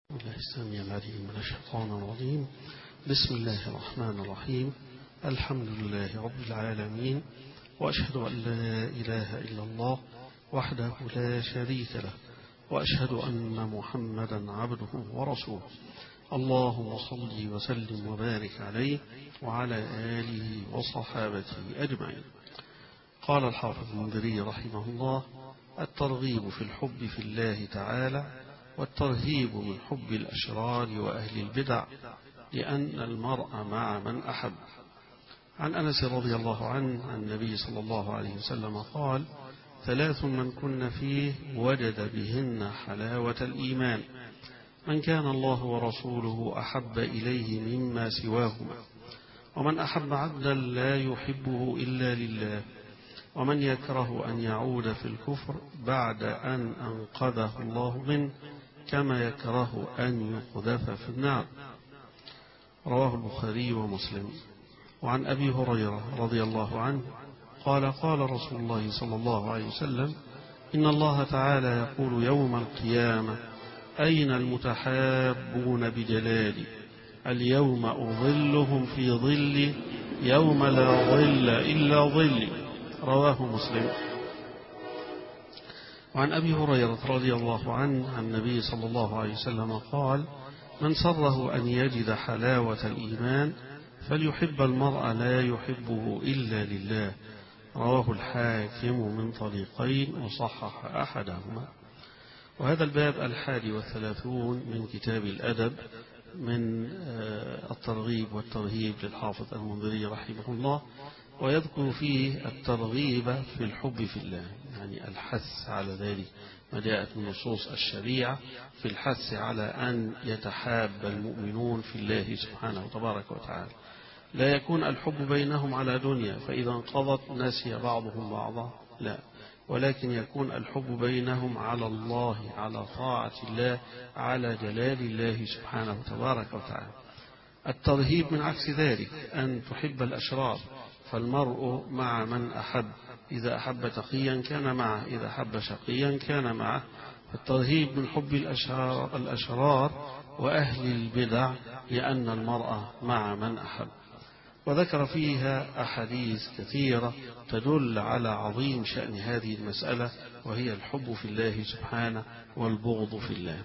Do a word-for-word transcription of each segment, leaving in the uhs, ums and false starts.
الله السميع العليم من الشيطان الرجيم. بسم الله الرحمن الرحيم. الحمد لله رب العالمين، وأشهد أن لا إله إلا الله وحده لا شريك له، وأشهد أن محمدا عبده ورسوله. اللهم صل وسلم وبارك عليه وعلى آله وصحابته أجمعين. قال الحافظ المنذري رحمه الله: الترغيب في الحب في الله تعالى، والترهيب من حب الأشرار وأهل البدع، لأن المرء مع من أحب. عن أنس رضي الله عنه عن النبي صلى الله عليه وسلم قال: ثلاث من كن فيه وجد بهن حلاوة الإيمان: من كان الله ورسوله أحب إليه مما سواهما، ومن أحب عبدا لا يحبه إلا لله، ومن يكره أن يعود في الكفر بعد أن أنقذه الله منه، كما يكره أن يقذف في النار. رواه البخاري ومسلم. وعن أبي هريرة رضي الله عنه قال: قال رسول الله صلى الله عليه وسلم: إن الله تعالى يقول يوم القيامة: أين المتحابون بجلالي؟ اليوم أظلهم في ظلي يوم لا ظل إلا ظلي. رواه مسلم. وعن أبي هريرة رضي الله عنه عن النبي صلى الله عليه وسلم قال: من سره أن يجد حلاوة الإيمان فليحب المرء لا يحبه إلا لله. رواه الحاكم من طريقين وصحح أحدهما. وهذا الباب الحادي والثلاثون من كتاب الأدب من الترغيب والترهيب للحافظ المنذري رحمه الله، ويذكر فيه الترغيب في الحب في الله، يعني الحث على ذلك، ما جاءت من نصوص الشريعة في الحث على أن يتحاب المؤمنون في الله سبحانه وتبارك وتعالى. لا يكون الحب بينهم على دنيا فإذا انقضت نسي بعضهم بعضا، لا، ولكن يكون الحب بينهم على الله، على طاعة الله، على جلال الله سبحانه وتبارك وتعالى. الترهيب من عكس ذلك، أن تحب الأشرار، فالمرء مع من أحب، إذا أحب تقيا كان معه، إذا أحب شقيا كان معه. الترهيب من حب الأشرار, الأشرار وأهل البدع، لأن المرء مع من أحب. وذكر فيها أحاديث كثيرة تدل على عظيم شأن هذه المسألة، وهي الحب في الله سبحانه والبغض في الله.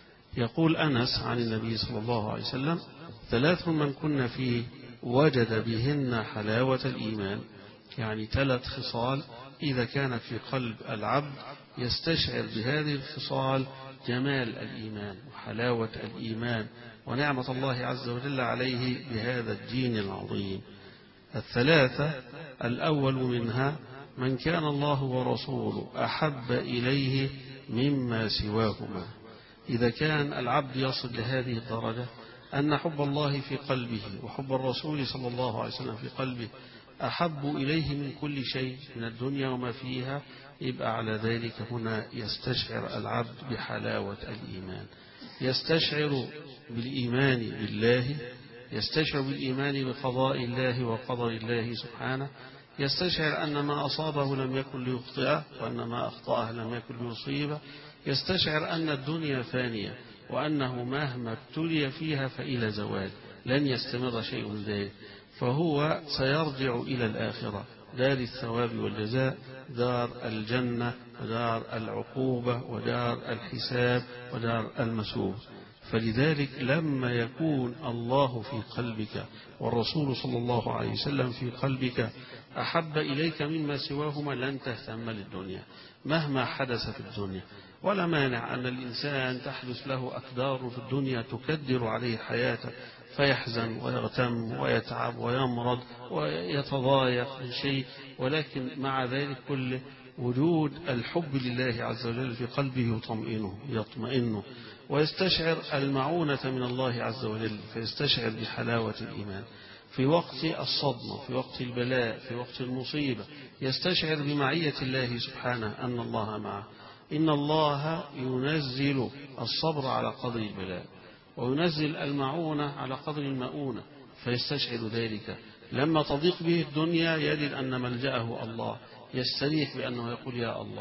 يقول أنس عن النبي صلى الله عليه وسلم: ثلاث من كن فيه وجد بهن حلاوة الإيمان، يعني ثلاث خصال إذا كانت في قلب العبد يستشعر بهذه الخصال جمال الإيمان وحلاوة الإيمان ونعمة الله عز وجل عليه بهذا الدين العظيم. الثلاثة: الأول منها من كان الله ورسوله أحب إليه مما سواهما. إذا كان العبد يصل لهذه الدرجة أن حب الله في قلبه وحب الرسول صلى الله عليه وسلم في قلبه أحب إليه من كل شيء من الدنيا وما فيها، يبقى على ذلك هنا يستشعر العبد بحلاوة الإيمان، يستشعر بالإيمان بالله، يستشعر بالإيمان بقضاء الله وقدر الله سبحانه، يستشعر أن ما أصابه لم يكن ليخطئه، وأن ما أخطأه لم يكن ليصيبه، يستشعر أن الدنيا فانية، وأنه مهما ابتلي فيها فإلى زوال، لن يستمر شيء من ذلك، فهو سيرجع إلى الآخرة، دار الثواب والجزاء، دار الجنة ودار العقوبة ودار الحساب ودار المسوب. فلذلك لما يكون الله في قلبك والرسول صلى الله عليه وسلم في قلبك أحب إليك مما سواهما، لن تهتم للدنيا مهما حدث في الدنيا. ولا مانع أن الإنسان تحدث له أقدار في الدنيا تكدر عليه حياته، فيحزن ويغتم ويتعب ويمرض ويتضايق من شيء، ولكن مع ذلك كله وجود الحب لله عز وجل في قلبه يطمئنه يطمئنه ويستشعر المعونة من الله عز وجل، فيستشعر بحلاوة الإيمان. في وقت الصدمة، في وقت البلاء، في وقت المصيبة، يستشعر بمعية الله سبحانه أن الله معه. إن الله ينزل الصبر على قدر البلاء، وينزل المعونة على قدر المؤونة، فيستشعر ذلك. لما تضيق به الدنيا يجد أن ملجأه الله، يستريح بأنه يقول: يا الله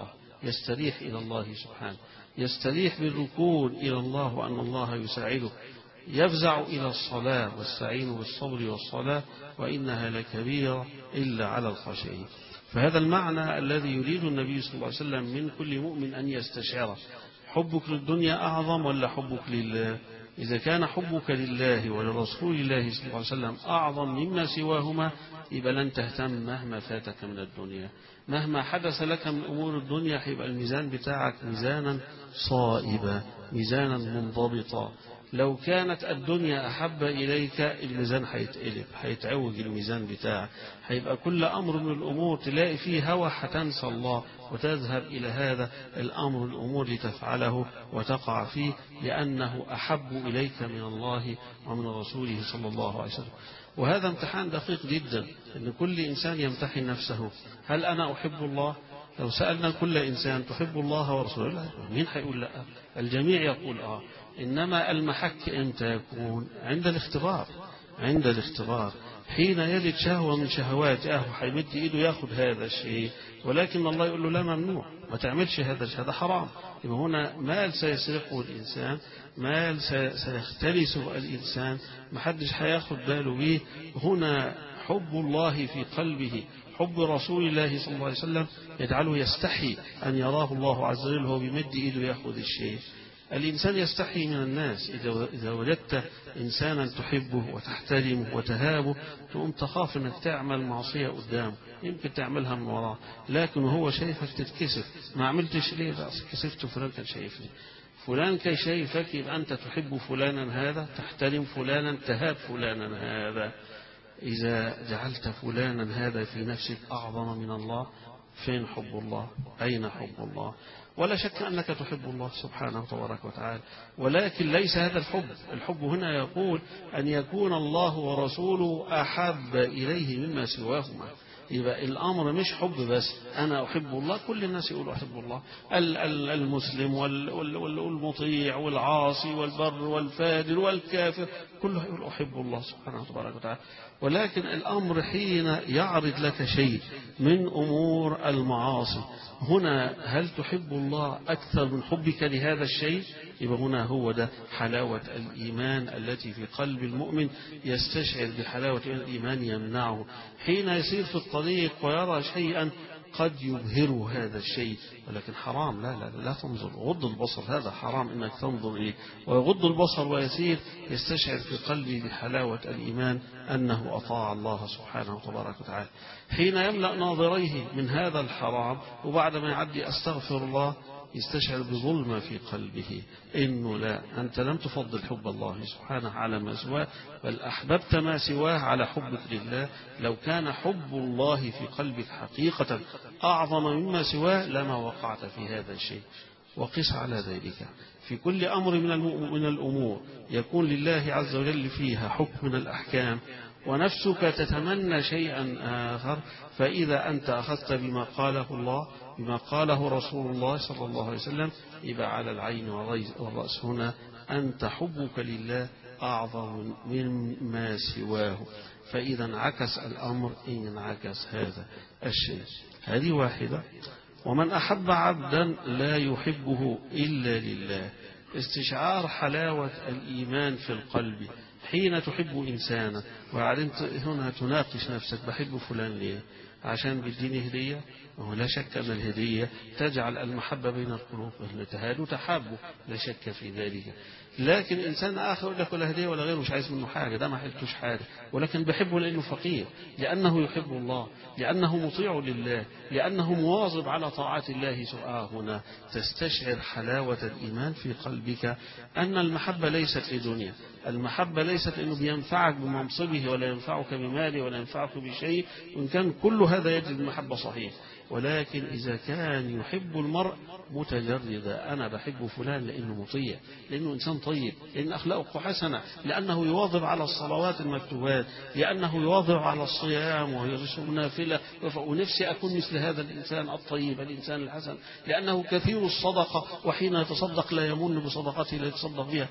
يستريح إلى الله سبحانه، يستريح بالركون إلى الله وأن الله يساعده، يفزع إلى الصلاة واستعينوا بالصبر والصلاة وإنها لكبيرة إلا على الخاشعين. فهذا المعنى الذي يريد النبي صلى الله عليه وسلم من كل مؤمن أن يستشعره. حبك للدنيا أعظم ولا حبك لله؟ إذا كان حبك لله ولرسول الله صلى الله عليه وسلم أعظم مما سواهما يبقى لن تهتم مهما فاتك من الدنيا، مهما حدث لك من أمور الدنيا هيبقى الميزان بتاعك ميزانا صائبا، ميزانا منضبطا. لو كانت الدنيا أحب إليك الميزان هيتقلب، هيتعوج الميزان بتاعك، هيبقى كل أمر من الأمور تلاقي فيه هوى هتنسى الله وتذهب إلى هذا الأمر الأمور لتفعله وتقع فيه لأنه أحب إليك من الله ومن رسوله صلى الله عليه وسلم. وهذا امتحان دقيق جدا، أن كل إنسان يمتحن نفسه. هل أنا أحب الله؟ لو سألنا كل إنسان تحب الله ورسوله، مين هيقول لا؟ الجميع يقول آه. إنما المحك إمتى يكون؟ عند الاختبار، عند الاختبار حين يجد شهوة من شهوات أهو هيمد إيده ياخد هذا الشيء، ولكن الله يقول له لا، ممنوع، ما تعملش هذا الشيء، هذا حرام. يبقى هنا مال سيسرقه الإنسان، مال سيختلسه الإنسان، محدش هياخد باله به. هنا حب الله في قلبه، حب رسول الله صلى الله عليه وسلم يجعله يستحي أن يراه الله عز وجل وهو بمد إيده يأخذ الشيء. الإنسان يستحي من الناس. إذا وجدت إنسانا تحبه وتحترمه وتهابه تقوم تخاف أنك تعمل معصية قدامه، يمكن تعملها من وراه، لكن هو شايفك تتكسف. ما عملتش ليه؟ بس كسفت، فلان كان شايفني، فلان كان شايفك، يبقى أنت تحب فلانا هذا، تحترم فلانا، تهاب فلانا هذا. إذا جعلت فلانا هذا في نفسك أعظم من الله، فين حب الله؟ أين حب الله؟ ولا شك أنك تحب الله سبحانه تبارك وتعالى، ولكن ليس هذا الحب. الحب هنا يقول أن يكون الله ورسوله أحب إليه مما سواهما. يبقى الأمر مش حب بس أنا أحب الله، كل الناس يقولوا أحب الله، المسلم والمطيع والعاصي والبر والفاجر والكافر كله يقول أحب الله سبحانه تبارك وتعالى. ولكن الأمر حين يعرض لك شيء من أمور المعاصي، هنا هل تحب الله أكثر من حبك لهذا الشيء؟ يبقى هنا هو ده حلاوة الإيمان التي في قلب المؤمن، يستشعر بحلاوة الإيمان يمنعه حين يسير في الطريق ويرى شيئا قد يبهر هذا الشيء، ولكن حرام، لا لا لا تنظر، غض البصر، هذا حرام انك تنظر إليه. ويغض البصر ويسير يستشعر في قلبه بحلاوة الإيمان أنه أطاع الله سبحانه وتبارك وتعالى. حين يملأ ناظريه من هذا الحرام وبعد ما يعدي أستغفر الله يستشعر بظلمة في قلبه، إنه لا، أنت لم تفضل حب الله سبحانه على ما سواه، بل أحببت ما سواه على حبك لله. لو كان حب الله في قلبك حقيقة أعظم مما سواه لما وقعت في هذا الشيء. وقس على ذلك في كل أمر من الأمور يكون لله عز وجل فيها حكم من الأحكام، ونفسك تتمنى شيئا آخر، فإذا أنت أخذت بما قاله الله بما قاله رسول الله صلى الله عليه وسلم يبقى على العين والرأس هنا أنت حبك لله أعظم مما سواه. فإذا انعكس الأمر إن انعكس هذا الشيء. هذه واحدة. ومن أحب عبدا لا يحبه إلا لله، استشعار حلاوة الإيمان في القلب حين تحب إنسانا. وبعدين هنا تناقش نفسك، بحب فلان ليه؟ عشان بيديني هدية؟ ولا شك أن الهدية تجعل المحبة بين القلوب، تهادوا تحابوا، لا شك في ذلك. لكن إنسان آخر يقول لك ولا هدية ولا غيره، مش عايز منه حاجة، ده ما حلتوش حاجة، ولكن بحبه لأنه فقير، لأنه يحب الله، لأنه مطيع لله، لأنه مواظب على طاعة الله سبحانه. هنا تستشعر حلاوة الإيمان في قلبك أن المحبة ليست لدنيا، المحبة ليست أنه بينفعك بمنصبه ولا ينفعك بماله ولا ينفعك بشيء، وإن كان كل هذا يجد المحبة صحيح، ولكن إذا كان يحب المرء متجردا، أنا بحب فلان لأنه مطيع، لأنه إنسان طيب، لأن أخلاقه حسنة، لأنه يواظب على الصلوات المكتوبات، لأنه يواظب على الصيام ويصوم نافلة، ونفسي أكون مثل هذا الإنسان الطيب الإنسان الحسن، لأنه كثير الصدقة وحين يتصدق لا يمن بصدقته لا يتصدق بها،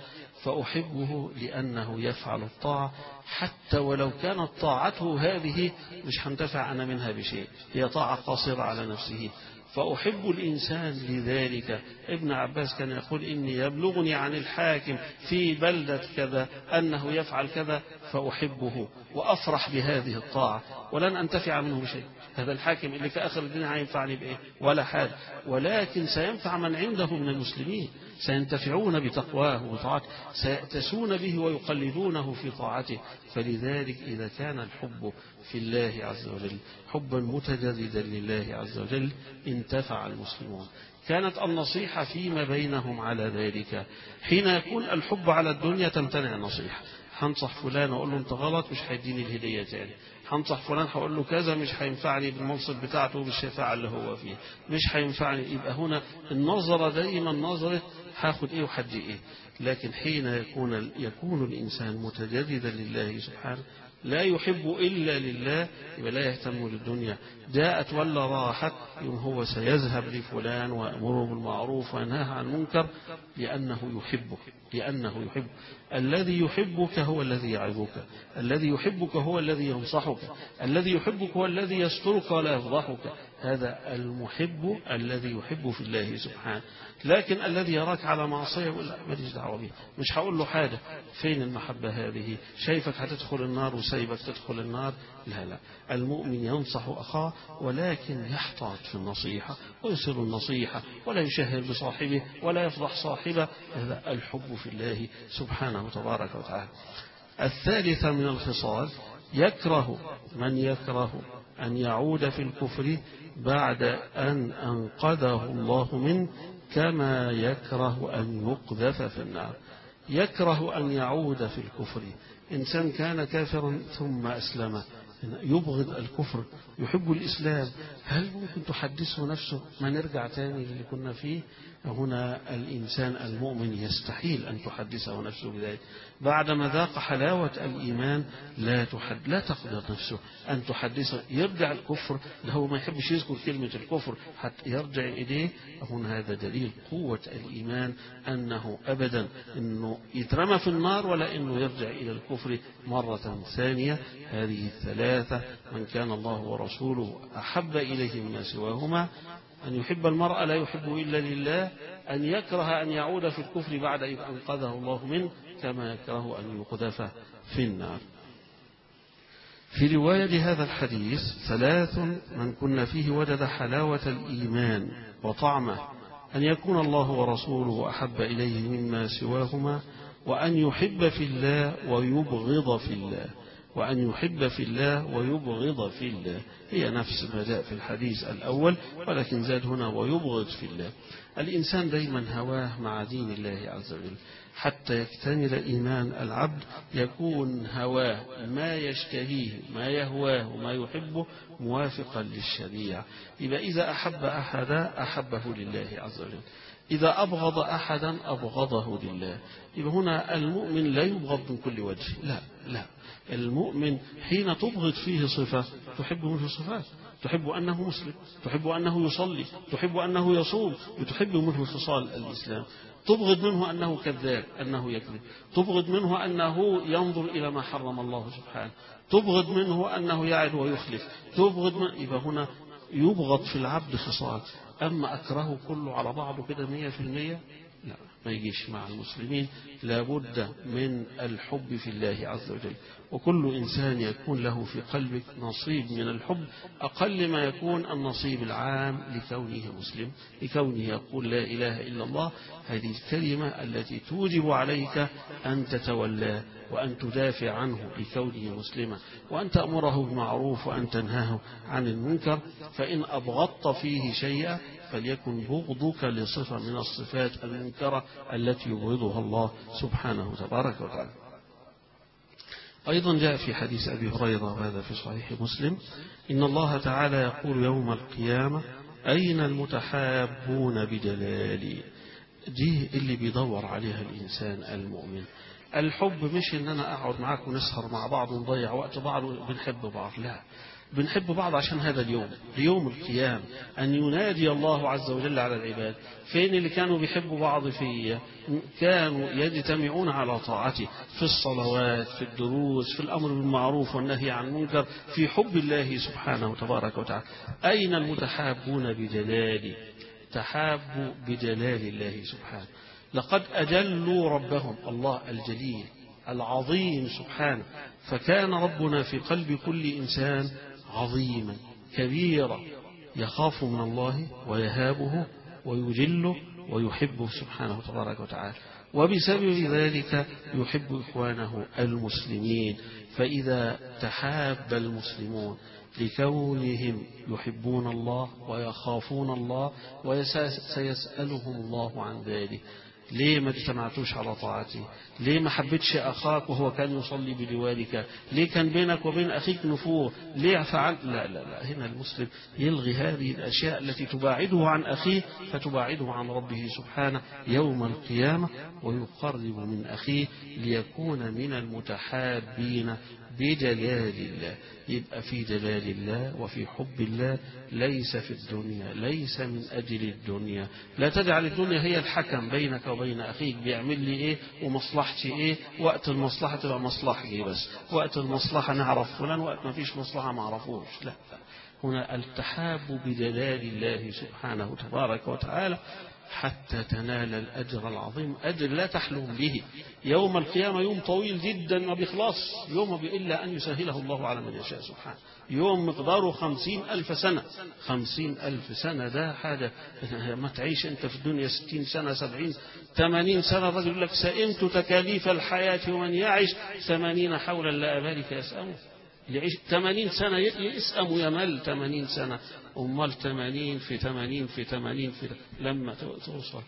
فأحبه لأنه يفعل الطاعة حتى ولو كانت طاعته هذه مش هنتفع أنا منها بشيء، هي طاعة قاصرة على نفسه، فأحب الإنسان لذلك. ابن عباس كان يقول إني يبلغني عن الحاكم في بلدة كذا أنه يفعل كذا فأحبه وأفرح بهذه الطاعة ولن أنتفع منه بشيء. هذا الحاكم اللي في آخر الدنيا هينفعني بإيه ولا حاجة، ولكن سينفع من عنده من المسلمين، سينتفعون بتقواه وطاعته، سيأتسون به ويقلدونه في طاعته. فلذلك إذا كان الحب في الله عز وجل حبا متجددا لله عز وجل انتفع المسلمون. كانت النصيحة فيما بينهم على ذلك. حين يكون الحب على الدنيا تمتنع النصيحة، هنصح فلان وأقول له أنت غلط مش هيديني الهدية تاني، هنصح فلان هقول له كذا مش هينفعني بالمنصب بتاعته بالشفاعة اللي هو فيه، مش هينفعني. يبقى هنا النظرة دائما نظرة هاخد ايه وحد ايه. لكن حين يكون يكون الإنسان متجددا لله سبحانه لا يحب إلا لله يبقى لا يهتم للدنيا، جاءت ولا راحت يوم هو سيذهب لفلان ويأمره بالمعروف وينهى عن المنكر لأنه يحبك، لأنه يحب. الذي يحبك هو الذي يعظك، الذي يحبك هو الذي ينصحك، الذي يحبك هو الذي يسترك ولا يفضحك. هذا المحب الذي يحب في الله سبحانه. لكن الذي يراك على معصية يقول لا ماليش دعوة به، مش هقول له حاجة. فين المحبة هذه؟ شايفك هتدخل النار وسايبك تدخل النار. لا لا، المؤمن ينصح أخاه ولكن يحتاط في النصيحة ويصل النصيحة ولا يشهر بصاحبه ولا يفضح صاحبه. هذا الحب في الله سبحانه تبارك وتعالى. الثالثة من الخصال يكره من يكره أن يعود في الكفر بعد أن أنقذه الله منه كما يكره أن يقذف في النار. يكره أن يعود في الكفر. إنسان كان كافرا ثم أسلم يبغض الكفر يحب الإسلام، هل ممكن تحدثه نفسه ما نرجع تاني اللي كنا فيه؟ هنا الإنسان المؤمن يستحيل أن تحدثه نفسه بذلك. بعدما ذاق حلاوة الإيمان لا تحد لا تقدر نفسه أن تحدثه. يرجع الكفر اللي هو ما يحبش يذكر كلمة الكفر حتى يرجع إليه. هنا هذا دليل قوة الإيمان أنه أبدا أنه يترمى في النار ولا أنه يرجع إلى الكفر مرة ثانية. هذه الثلاثة من كان الله ورسوله أحب إليه مما سواهما، أن يحب المرء لا يحب إلا لله، أن يكره أن يعود في الكفر بعد أن أنقذه الله منه كما يكره أن يقذف في النار. في رواية لهذا الحديث ثلاث من كن فيه وجد حلاوة الإيمان وطعمه، أن يكون الله ورسوله أحب إليه مما سواهما، وأن يحب في الله ويبغض في الله، وأن يحب في الله ويبغض في الله. هي نفس ما جاء في الحديث الأول ولكن زاد هنا ويبغض في الله. الإنسان دايما هواه مع دين الله عز وجل. حتى يكتمل إيمان العبد يكون هواه ما يشتهيه ما يهواه وما يحبه موافقا للشريعة. يبقى إذا أحب أحدا أحبه لله عز وجل، إذا أبغض أحدا أبغضه لله. يبقى هنا المؤمن لا يبغض من كل وجه، لا لا، المؤمن حين تبغض فيه صفة تحب منه صفات، تحب أنه مسلم، تحب أنه يصلي، تحب أنه يصوم، وتحب منه خصال الإسلام. تبغض منه أنه كذاب، أنه يكذب، تبغض منه أنه ينظر إلى ما حرم الله سبحانه، تبغض منه أنه يعد ويخلف، تبغض من... يبقى هنا يبغض في العبد خصال. أما أكره كله على بعضه كده مية في المية لا، ما يجيش مع المسلمين. لابد من الحب في الله عز وجل. وكل إنسان يكون له في قلبك نصيب من الحب، أقل ما يكون النصيب العام لكونه مسلم، لكونه يقول لا إله إلا الله. هذه الكلمة التي توجب عليك أن تتولاه وأن تدافع عنه لكونه مسلما، وأن تأمره بالمعروف وأن تنهاه عن المنكر. فإن أبغضت فيه شيئا فليكن بغضك لصفة من الصفات المنكرة التي يبغضها الله سبحانه تبارك وتعالى. أيضا جاء في حديث أبي هريرة وهذا في صحيح مسلم إن الله تعالى يقول يوم القيامة أين المتحابون بجلالي. دي اللي بيدور عليها الإنسان المؤمن. الحب مش إن أنا أقعد معاك ونسهر مع بعض ونضيع وقت بعض وبنحب بعض، لا، بنحب بعض عشان هذا اليوم، يوم القيامة، أن ينادي الله عز وجل على العباد. فين اللي كانوا بيحبوا بعض فيه؟ كانوا يجتمعون على طاعته في الصلوات، في الدروس، في الأمر بالمعروف والنهي عن المنكر، في حب الله سبحانه تبارك وتعالى. أين المتحابون بجلاله؟ تحابوا بجلال الله سبحانه. لقد أجلوا ربهم، الله الجليل العظيم سبحانه. فكان ربنا في قلب كل إنسان عظيما كبيرا، يخاف من الله ويهابه ويجله ويحبه سبحانه تبارك وتعالى، وبسبب ذلك يحب إخوانه المسلمين. فإذا تحاب المسلمون لكونهم يحبون الله ويخافون الله وسيسألهم الله عن ذلك، ليه ما اجتمعتوش على طاعته؟ ليه ما حبيتش أخاك وهو كان يصلي بجوارك؟ ليه كان بينك وبين أخيك نفور؟ ليه فعل؟ لا لا لا، هنا المسلم يلغي هذه الأشياء التي تباعده عن أخيه فتباعده عن ربه سبحانه يوم القيامة، ويقرب من أخيه ليكون من المتحابين بجلال الله. يبقى في جلال الله وفي حب الله، ليس في الدنيا، ليس من أجل الدنيا. لا تجعل الدنيا هي الحكم بينك وبين أخيك، بيعمل لي إيه ومصلحتي إيه، وقت المصلحة تبقى مصلحتي بس، وقت المصلحة نعرف فلان، وقت ما فيش مصلحة ما عرفوش. لا، هنا التحاب بجلال الله سبحانه تبارك وتعالى حتى تنال الأجر العظيم، أجر لا تحلم به. يوم القيامة يوم طويل جدا ما بيخلص، يوم إلا أن يسهله الله على من يشاء سبحانه. يوم مقداره خمسين ألف سنة. خمسين ألف سنة ده حاجة، ما تعيش أنت في الدنيا ستين سنة سبعين ثمانين سنة. الرجل يقول لك سئمت تكاليف الحياة ومن يعيش ثمانين حولا لا أبالك يسأمه. يعيش ثمانين سنة يسأم ويمل ثمانين سنة، أمال ثمانين في ثمانين في ثمانين في لما توصل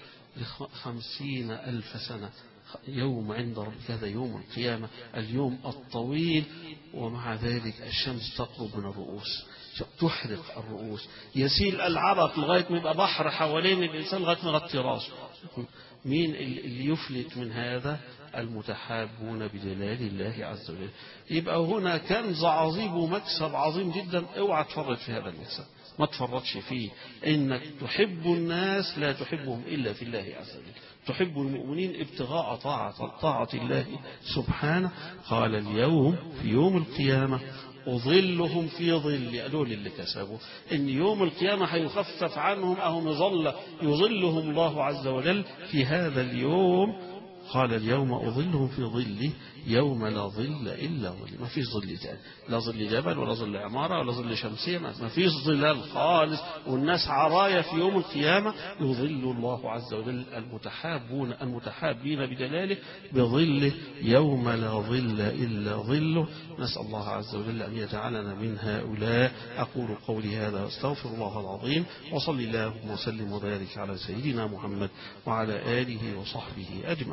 لخمسين ألف سنة. يوم عند ربك هذا يوم القيامة، اليوم الطويل. ومع ذلك الشمس تقرب من الرؤوس، تحرق الرؤوس، يسيل العرق لغاية ما يبقى بحر حوالين الإنسان لغاية ما يغطي راسه. مين اللي يفلت من هذا؟ المتحابون بجلال الله عز وجل. يبقى هنا كنز عظيم ومكسب عظيم جدا، اوعى تفرط في هذا المكسب، ما تفرطش فيه. انك تحب الناس لا تحبهم الا في الله عز وجل، تحب المؤمنين ابتغاء طاعة طاعة الله سبحانه. قال اليوم في يوم القيامة أظلهم في ظل، قالوا اللي كسبوا إن يوم القيامة هيخفف عنهم أو مظلة يظلهم الله عز وجل في هذا اليوم. قال اليوم أظلهم في ظلي يوم لا ظل إلا ظل، ما فيش ظل تاني، لا ظل جبل ولا ظل عمارة ولا ظل شمسية، ما فيش ظلال خالص، والناس عرايا في يوم القيامة. يظل الله عز وجل المتحابون المتحابين بجلاله بظله يوم لا ظل إلا ظله. نسأل الله عز وجل أن يجعلنا من هؤلاء. أقول قولي هذا واستغفر الله العظيم، وصلي اللهم وسلم وبارك على سيدنا محمد وعلى آله وصحبه أجمعين.